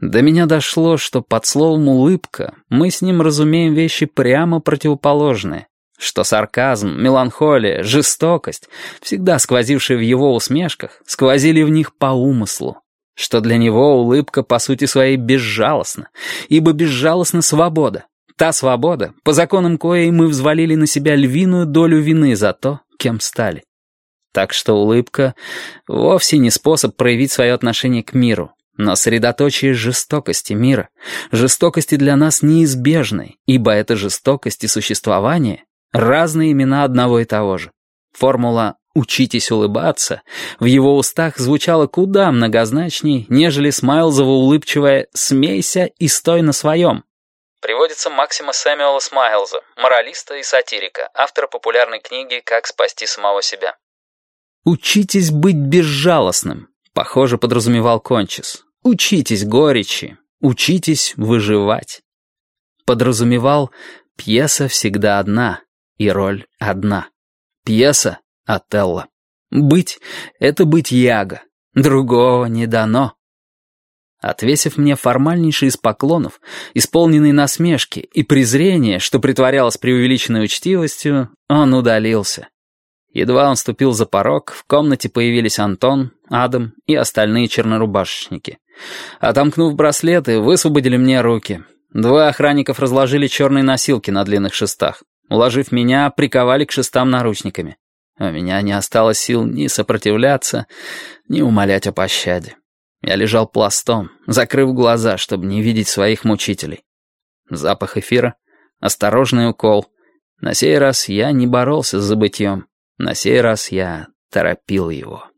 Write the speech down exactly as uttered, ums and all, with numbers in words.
До меня дошло, что под словом «улыбка» мы с ним разумеем вещи прямо противоположные, что сарказм, меланхолия, жестокость, всегда сквозившие в его усмешках, сквозили в них по умыслу, что для него улыбка по сути своей безжалостна, ибо безжалостна свобода, та свобода, по законам коей мы взвалили на себя львиную долю вины за то, кем стали. Так что улыбка вовсе не способ проявить свое отношение к миру, но средоточие жестокости мира, жестокости для нас неизбежной, ибо это жестокость и существование — разные имена одного и того же. Формула «учитесь улыбаться» в его устах звучала куда многозначней, нежели Смайлзово улыбчивое «смейся и стой на своем». Приводится максима Сэмюэла Смайлза, моралиста и сатирика, автора популярной книги «Как спасти самого себя». «Учитесь быть безжалостным», похоже, подразумевал Кончис. «Учитесь горечи, учитесь выживать». Подразумевал «пьеса всегда одна, и роль одна. Пьеса — Отелло. Быть — это быть Яго, другого не дано». Отвесив мне формальнейший из поклонов, исполненный насмешки и презрения, что притворялось преувеличенной учтивостью, он удалился. Едва он ступил за порог, в комнате появились Антон, Адам и остальные чернорубашечники. Отомкнув браслеты, высвободили мне руки. Двое охранников разложили черные носилки на длинных шестах. Уложив меня, приковали к шестам наручниками. У меня не осталось сил ни сопротивляться, ни умолять о пощаде. Я лежал пластом, закрыв глаза, чтобы не видеть своих мучителей. Запах эфира, осторожный укол. На сей раз я не боролся с забытьем. На сей раз я торопил его.